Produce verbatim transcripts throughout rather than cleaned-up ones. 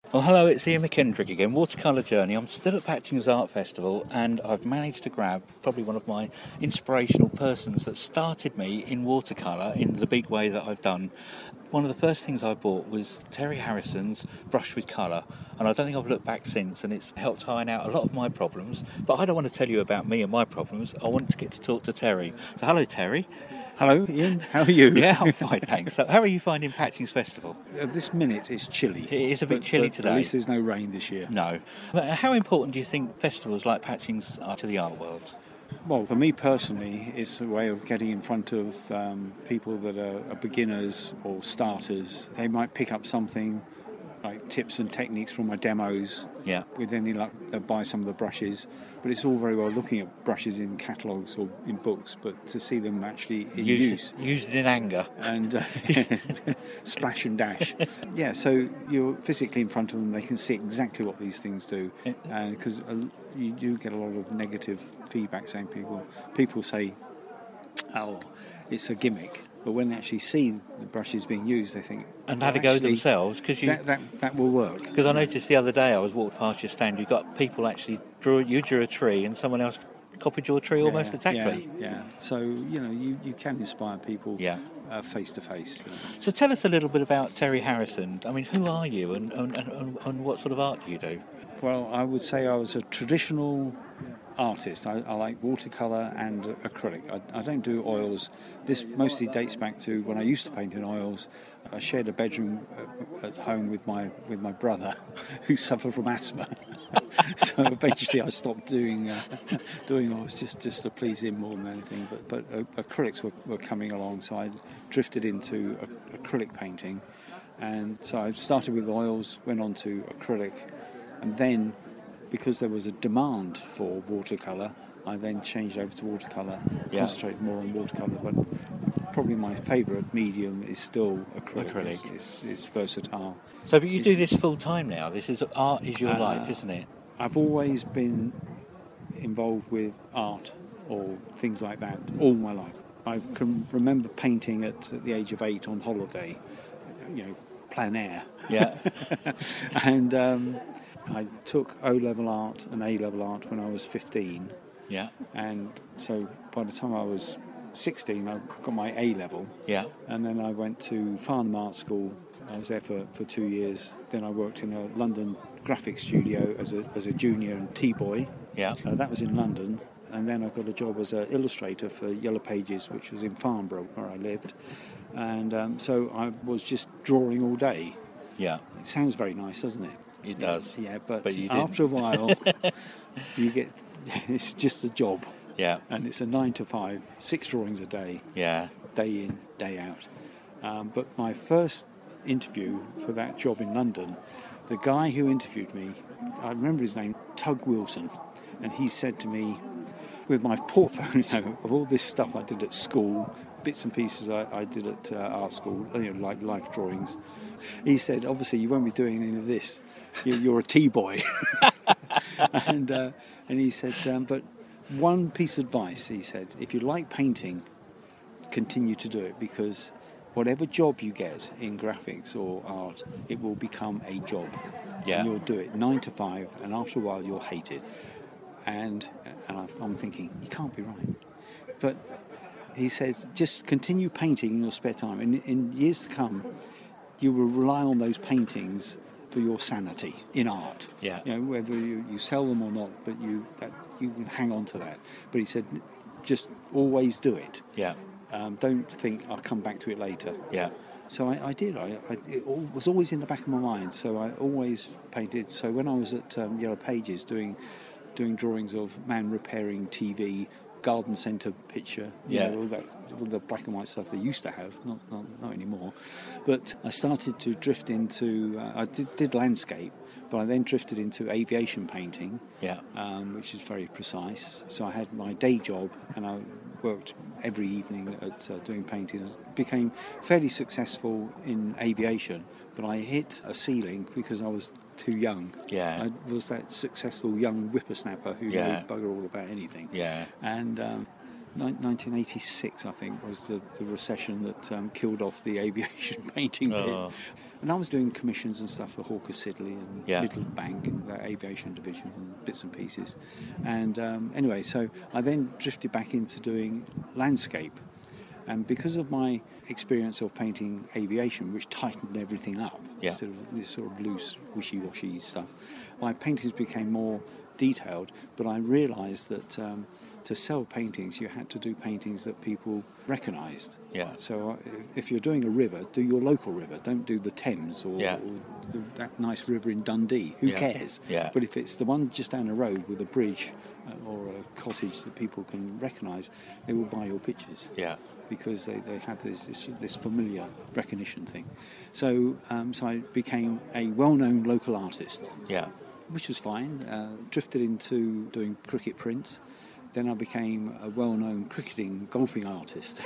Well, hello, it's Ian McKendrick again, Watercolour Journey. I'm still at Patchings Art Festival and I've managed to grab probably one of my inspirational persons that started me in watercolour in the big way that I've done. One of the first things I bought was Terry Harrison's Brush with Colour, and I don't think I've looked back since, and it's helped iron out a lot of my problems. But I don't want to tell you about me and my problems. I want to get to talk to Terry. So hello, Terry. Hello, Ian. How are you? Yeah, I'm fine, thanks. So how are you finding Patchings Festival? At this minute, it's chilly. It is a bit but, chilly but today. At least there's no rain this year. No. But how important do you think festivals like Patchings are to the art world? Well, for me personally, it's a way of getting in front of um, people that are, are beginners or starters. They might pick up something like tips and techniques from my demos. Yeah. With any luck, they'll buy some of the brushes. But it's all very well looking at brushes in catalogues or in books, but to see them actually in used, use. Used in anger. And uh, splash and dash. Yeah, so you're physically in front of them, they can see exactly what these things do. Because uh, you do get a lot of negative feedback saying people, people say, oh, it's a gimmick. But when they actually see the brushes being used, they think... And had to go themselves, because you... That, that, that will work. Because I noticed the other day, I was walking past your stand, you got people actually drew... You drew a tree, and someone else copied your tree almost yeah, exactly. Yeah, yeah. So, you know, you, you can inspire people yeah. uh, face to face. So tell us a little bit about Terry Harrison. I mean, who are you, and, and, and, and what sort of art do you do? Well, I would say I was a traditional artist. I, I like watercolour and acrylic. I, I don't do oils. This mostly dates back to when I used to paint in oils. I shared a bedroom at home with my with my brother, who suffered from asthma. So eventually I stopped doing uh, doing oils just, just to please him more than anything. But but uh, acrylics were, were coming along, so I drifted into a, acrylic painting. And so I started with oils, went on to acrylic, and then, because there was a demand for watercolour, I then changed over to watercolour, yeah. concentrated more on watercolour, but probably my favourite medium is still acrylic. acrylic. It's, it's, it's versatile. So but you it's, do this full time now? This is art is your uh, life, isn't it? I've always been involved with art or things like that all my life. I can remember painting at, at the age of eight on holiday, you know, plein air. Yeah. and... Um, I took O-level art and A-level art when I was fifteen. Yeah. And so by the time I was sixteen, I got my A-level. Yeah. And then I went to Farnham Art School. I was there for, for two years. Then I worked in a London graphics studio as a as a junior and T-boy. Yeah. Uh, that was in London. And then I got a job as an illustrator for Yellow Pages, which was in Farnborough, where I lived. And um, so I was just drawing all day. Yeah. It sounds very nice, doesn't it? It does. Yeah, but, but you after a while, you get, it's just a job. Yeah. And it's a nine to five, six drawings a day. Yeah. Day in, day out. Um, but my first interview for that job in London, the guy who interviewed me, I remember his name, Tug Wilson, and he said to me, with my portfolio of all this stuff I did at school, bits and pieces I, I did at uh, art school, you know, like life drawings, he said, obviously you won't be doing any of this. You're a T-boy. and uh, and he said, um, but one piece of advice, he said, if you like painting, continue to do it, because whatever job you get in graphics or art, it will become a job. Yeah. And you'll do it nine to five, and after a while you'll hate it. And, and I'm thinking, you can't be right. But he said, just continue painting in your spare time. And in years to come, you will rely on those paintings for your sanity in art. Yeah. You know, whether you, you sell them or not, but you that, you can hang on to that. But he said, just always do it. Yeah. Um, don't think I'll come back to it later. Yeah. So I, I did. I, I, it all, was always in the back of my mind. So I always painted. So when I was at um, Yellow Pages doing doing drawings of man repairing T V, garden centre picture, you yeah. know, all that, all the black and white stuff they used to have, not not, not anymore. But I started to drift into, uh, I did, did landscape, but I then drifted into aviation painting, yeah, um, which is very precise. So I had my day job, and I worked every evening at uh, doing paintings. Became fairly successful in aviation, but I hit a ceiling because I was too young. Yeah. I was that successful young whippersnapper who yeah. knew bugger all about anything. Yeah. And um, nineteen eighty-six, I think, was the, the recession that um, killed off the aviation painting oh. bit. And I was doing commissions and stuff for Hawker Siddeley and Yeah. Midland Bank and their aviation division and bits and pieces. And um, anyway, so I then drifted back into doing landscape. And because of my experience of painting aviation, which tightened everything up Yeah. instead of this sort of loose, wishy-washy stuff, my paintings became more detailed. But I realised that um, to sell paintings, you had to do paintings that people recognised. Yeah. So uh, if you're doing a river, do your local river. Don't do the Thames or, Yeah. or the, that nice river in Dundee. Who Yeah. cares? Yeah. But if it's the one just down the road with a bridge uh, or a cottage that people can recognise, they will buy your pictures. Yeah. Because they, they have this, this this familiar recognition thing. So um, so I became a well-known local artist, Yeah. which was fine. Uh, drifted into doing cricket prints. Then I became a well-known cricketing, golfing artist.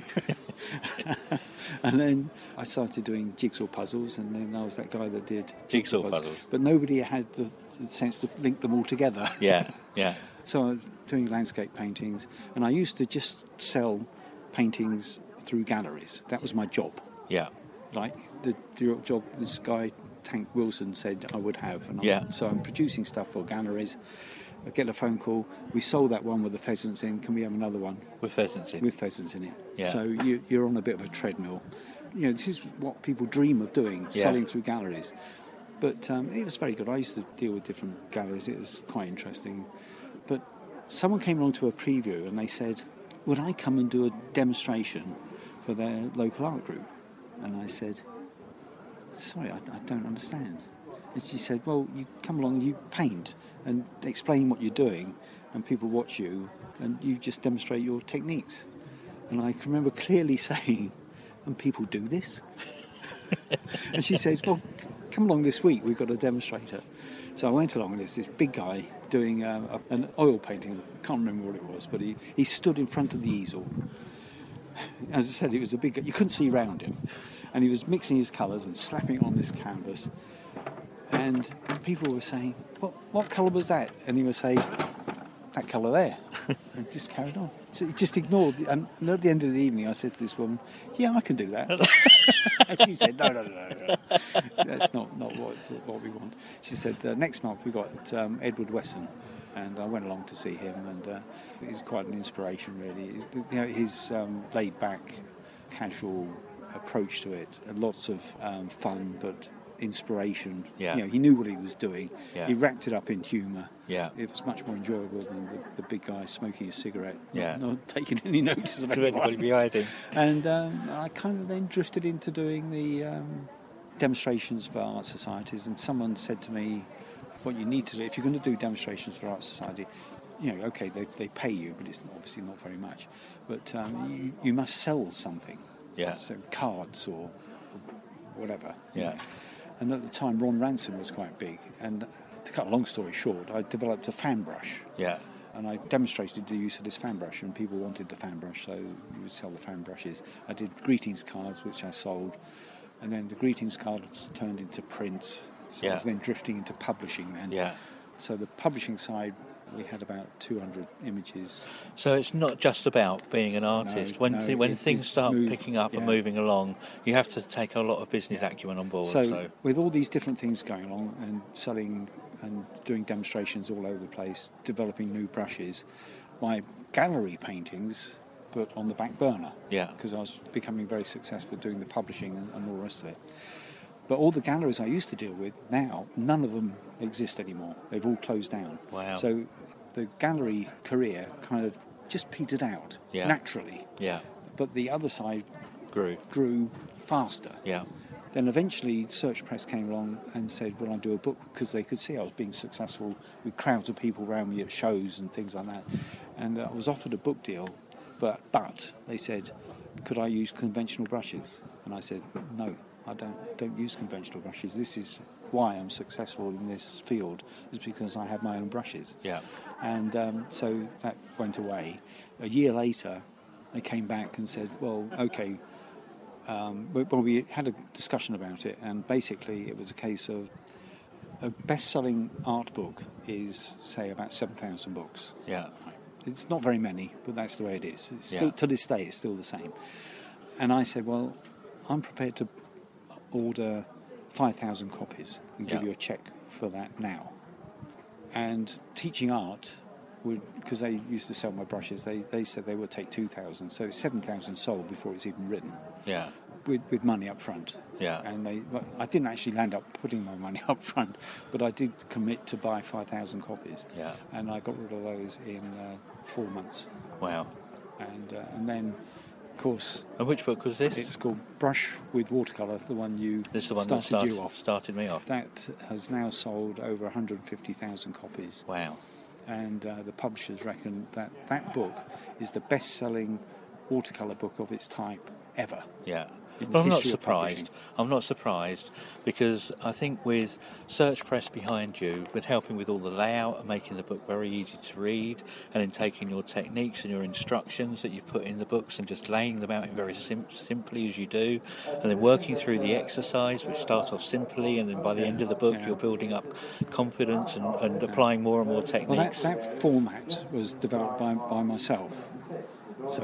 And then I started doing jigsaw puzzles, and then I was that guy that did Jigsaw puzzles. But nobody had the, the sense to link them all together. Yeah. Yeah. So I was doing landscape paintings, and I used to just sell paintings through galleries. That was my job. Yeah. Like the, the job this guy, Tank Wilson, said I would have. And Yeah. I'm, so I'm producing stuff for galleries. I get a phone call. We sold that one with the pheasants in. Can we have another one With pheasants in. with pheasants in it? Yeah. So you, you're on a bit of a treadmill. You know, this is what people dream of doing, Yeah. selling through galleries. But um, it was very good. I used to deal with different galleries. It was quite interesting. But someone came along to a preview and they said, would I come and do a demonstration for their local art group? And I said, sorry, I, I don't understand. And she said, well, you come along, you paint and explain what you're doing, and people watch you, and you just demonstrate your techniques. And I can remember clearly saying, and people do this? And she said, well, come along this week, we've got a demonstrator. So I went along, and there's this big guy doing um, a, an oil painting. I can't remember what it was, but he, he stood in front of the easel. As I said, it was a big guy. You couldn't see round him. And he was mixing his colours and slapping on this canvas. And people were saying, what, what colour was that? And he would say, that colour there. And just carried on. So he just ignored. The, and at the end of the evening, I said to this woman, yeah, I can do that. And she said, no, no, no, no. That's not, not what, what we want. She said, uh, next month we got um, Edward Weston. And I went along to see him, and uh, he's quite an inspiration, really. You know, his um, laid-back, casual approach to it, and lots of um, fun, but inspiration. Yeah. You know, he knew what he was doing. Yeah. He wrapped it up in humour. Yeah. It was much more enjoyable than the, the big guy smoking a cigarette, Yeah. not, not taking any notice of To anybody anyone. behind him. And um, I kind of then drifted into doing the um, demonstrations for art societies, and someone said to me, what you need to do, if you're going to do demonstrations for art society, you know, okay, they, they pay you, but it's obviously not very much, but um, you, you must sell something. Yeah. So cards or, or whatever. you Yeah. know. And at the time, Ron Ransom was quite big, and to cut a long story short, I developed a fan brush. Yeah. And I demonstrated the use of this fan brush, and people wanted the fan brush, so you would sell the fan brushes. I did greetings cards, which I sold, and then the greetings cards turned into prints. So Yeah. I was then drifting into publishing then. Yeah. So the publishing side, we had about two hundred images. So it's not just about being an artist. No, when no, th- when it- things it's start moved- picking up and yeah. moving along, you have to take a lot of business acumen on board. So, So, with all these different things going on and selling and doing demonstrations all over the place, developing new brushes, my gallery paintings put on the back burner. Yeah. Because I was becoming very successful doing the publishing and, and all the rest of it. But all the galleries I used to deal with, now, none of them exist anymore. They've all closed down. Wow. So the gallery career kind of just petered out Yeah. naturally. yeah, But the other side grew. grew faster. Yeah. Then eventually Search Press came along and said, will I do a book? Because they could see I was being successful with crowds of people around me at shows and things like that. And I was offered a book deal, but, but they said, could I use conventional brushes? And I said, no, I don't, don't use conventional brushes. This is why I'm successful in this field, is because I have my own brushes. Yeah. And um, so that went away. A year later, they came back and said, well, okay, um, well, we had a discussion about it, and basically it was a case of a best-selling art book is, say, about seven thousand books. Yeah. It's not very many, but that's the way it is. It's still, Yeah. to this day, it's still the same. And I said, well, I'm prepared to order five thousand copies and give Yeah. you a cheque for that now. And teaching art, would because they used to sell my brushes, they, they said they would take two thousand, so it's seven thousand sold before it's even written, Yeah. with, with money up front. Yeah. And they, well, I didn't actually land up putting my money up front, but I did commit to buy five thousand copies. Yeah. And I got rid of those in uh, four months. Wow. And uh, and then, of course, And which book was this? it's called Brush with Watercolour, the one you This is the one started, that started, you off. started me off. That has now sold over one hundred fifty thousand copies. Wow. And uh, the publishers reckon that that book is the best-selling watercolour book of its type ever. Yeah. in the But I'm not history of publishing. surprised. I'm not surprised because I think with Search Press behind you, with helping with all the layout and making the book very easy to read, and then taking your techniques and your instructions that you've put in the books and just laying them out in very sim- simply as you do, and then working through the exercise, which starts off simply, and then by the end of the book, Yeah. you're building up confidence and, and applying more and more Well, that, techniques. that format was developed by, by myself. So,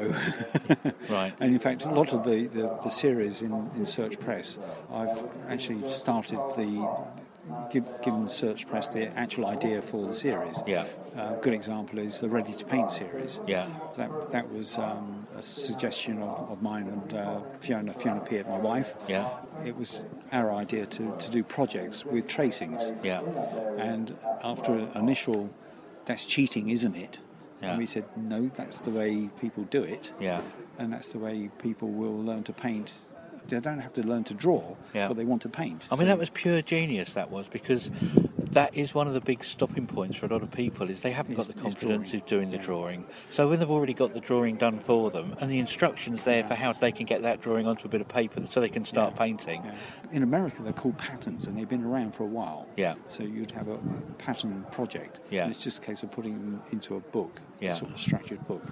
Right. and in fact, a lot of the, the, the series in, in Search Press, I've actually started the, give, given Search Press the actual idea for the series. Yeah. A good example is the Ready to Paint series. Yeah. That that was um, a suggestion of, of mine and uh, Fiona, Fiona Peart, my wife. Yeah. It was our idea to, to do projects with tracings. Yeah. And after an initial, that's cheating, isn't it? Yeah. And we said, no, that's the way people do it. Yeah. And that's the way people will learn to paint. They don't have to learn to draw, Yeah. but they want to paint. I mean, So- that was pure genius, that was, because that is one of the big stopping points for a lot of people, is they haven't got Is- the is confidence drawing. of doing the Yeah. drawing. So when they've already got the drawing done for them, and the instructions there for how they can get that drawing onto a bit of paper so they can start Yeah. painting. Yeah. In America, they're called patterns, and they've been around for a while. Yeah. So you'd have a, a pattern project. Yeah. And it's just a case of putting them into a book, Yeah. a sort of structured book.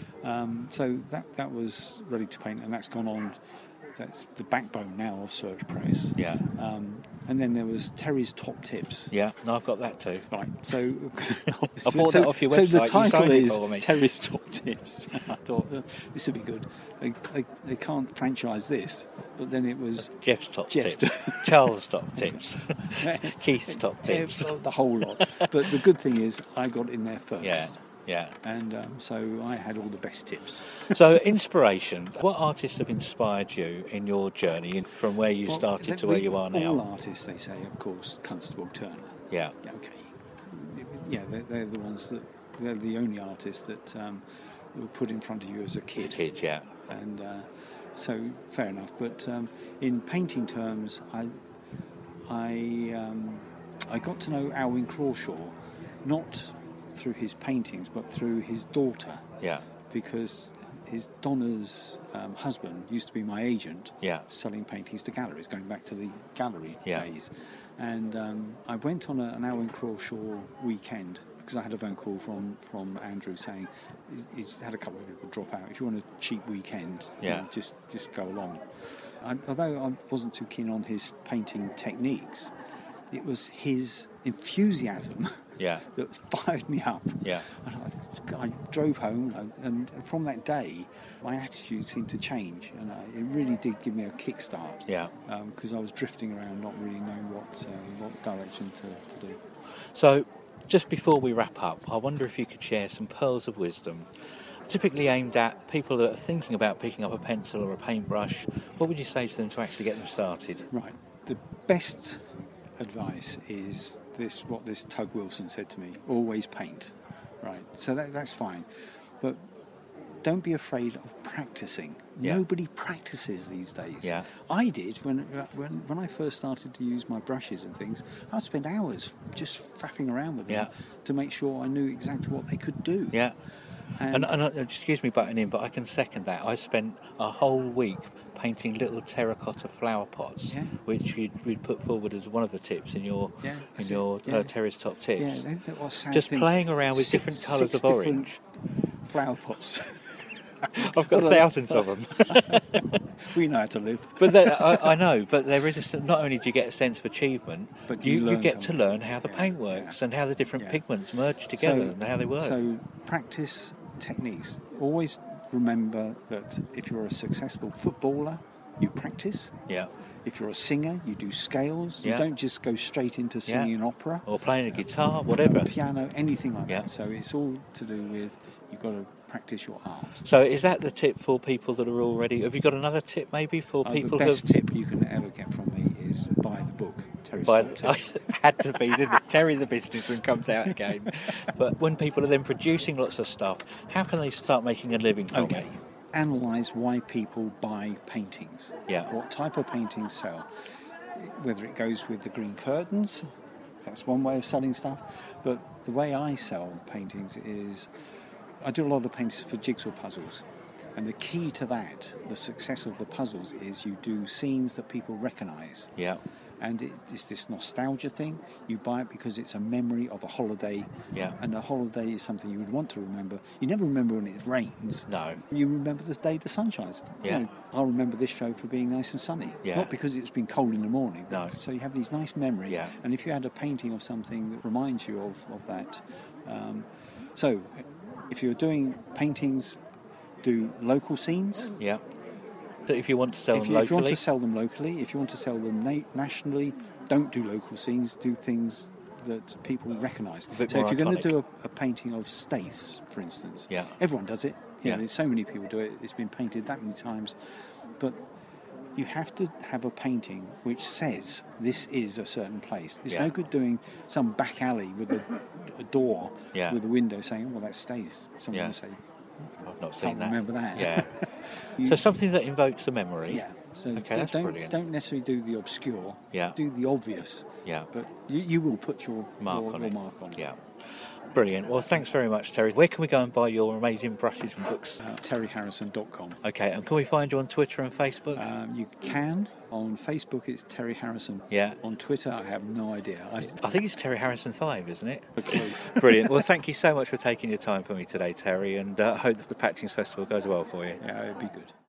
Um, so that that was Ready to Paint, and that's gone on. That's the backbone now of Search Press. Yeah. Um, and then there was Terry's Top Tips. Yeah, no, I've got that too. Right, so I bought so, that off your so website. the You title signed it is for me. Terry's Top Tips. I thought uh, this would be good. They, they, they can't franchise this, but then it was Jeff's top Jeff's tips, Charles' top tips, Keith's top tips. yeah, the whole lot. But the good thing is, I got in there first. Yeah, yeah. And um, so I had all the best tips. So, inspiration. What artists have inspired you in your journey in- from where you Well, started they- to where we- you are All now? artists, they say, of course, Constable Turner. Yeah, Yeah, okay. Yeah, they're, they're the ones that, they're the only artists that um, were put in front of you as a kid. kids, yeah. And uh, so, fair enough. But um, in painting terms, I, I, um, I got to know Alwyn Crawshaw, not through his paintings, but through his daughter, Yeah, because his Donna's um, husband used to be my agent, yeah, selling paintings to galleries, going back to the gallery Yeah. days. And um, I went on a, an Alwyn Crawshaw weekend because I had a phone call from, from Andrew saying he's, he's had a couple of people drop out. If you want a cheap weekend, you Yeah. know, just just go along. I, although I wasn't too keen on his painting techniques, it was his enthusiasm yeah, that fired me up. yeah. And I, I drove home, and, and from that day, my attitude seemed to change, and I, it really did give me a kickstart. Yeah. Because I was drifting around, not really knowing what uh, what direction to, to do. So, just before we wrap up, I wonder if you could share some pearls of wisdom, typically aimed at people that are thinking about picking up a pencil or a paintbrush. What would you say to them to actually get them started? Right. The best advice is this: what this Tug Wilson said to me: always paint. Right. So that, that's fine, but don't be afraid of practicing. Yeah. Nobody practices these days. Yeah. I did when, when when I first started to use my brushes and things. I'd spend hours just faffing around with them Yeah. to make sure I knew exactly what they could do. Yeah. And, And, and uh, excuse me butting in, but I can second that. I spent a whole week painting little terracotta flower pots, Yeah. which you'd, we'd put forward as one of the tips in your Yeah, in that's your it, yeah. uh, terrace top yeah, tips. that, that was sad Just thing. playing around with Six- different colours six of different orange. flower pots. I've got thousands of them. We know how to live. But there, I, I know, but there is a, s- not only do you get a sense of achievement, But you, you you learn get to something. learn how the Yeah, paint works yeah. and how the different Yeah. pigments merge together and how they work. So practice techniques. Always remember that if you're a successful footballer, you practice. yeah, If you're a singer, you do scales. Yeah. You don't just go straight into singing Yeah. an opera. Or playing a guitar, whatever. Piano, anything like Yeah. that. So it's all to do with you've got to practice your art. So is that the tip for people that are already... Have you got another tip maybe for Uh, people the best who... tip you can ever get from me is buy the book, Terry's By Top Tips. had to be, didn't it? Terry the businessman comes out again. But when people are then producing lots of stuff, how can they start making a living from Okay. it? Analyse why people buy paintings. Yeah. What type of paintings sell. Whether it goes with the green curtains, that's one way of selling stuff. But the way I sell paintings is I do a lot of paintings for jigsaw puzzles. And the key to that, the success of the puzzles, is you do scenes that people recognise. Yeah. And it, it's this nostalgia thing. You buy it because it's a memory of a holiday. Yeah. And a holiday is something you would want to remember. You never remember when it rains. No. You remember the day the sun shines. Yeah. You know, I'll remember this show for being nice and sunny. Yeah. Not because it's been cold in the morning. No. So you have these nice memories. Yeah. And if you had a painting of something that reminds you of, of that. Um, so if you're doing paintings, do local scenes. Yeah. So if you want to sell If them you, if you want locally... to sell them locally, if you want to sell them na- nationally, don't do local scenes, do things that people recognise. bit So more if you're going iconic. to do a, a painting of Stace, for instance, Yeah. everyone does it. You Yeah. know, so many people do it. It's been painted that many times. But you have to have a painting which says this is a certain place. It's Yeah. no good doing some back alley with a, a door Yeah. with a window saying, oh, well, that's Stace. Someone Yeah. will say, I've not seen can't that. remember that. Yeah. You- So something that invokes a memory. yeah. So Okay, that's don't, brilliant. don't necessarily do the obscure. Yeah. Do the obvious. Yeah. But you, you will put your Mark your, on your it. mark on it. Yeah. Brilliant. Well, thanks very much, Terry. Where can we go and buy your amazing brushes and books? Uh, terry harrison dot com. Okay, and can we find you on Twitter and Facebook? Um, you can. On Facebook, it's Terry Harrison. Yeah. On Twitter, I have no idea. I I think it's Terry Harrison five, isn't it? have a clue. Brilliant. Well, thank you so much for taking your time for me today, Terry, and I uh, hope that the Patchings Festival goes well for you. Yeah, it'd be good.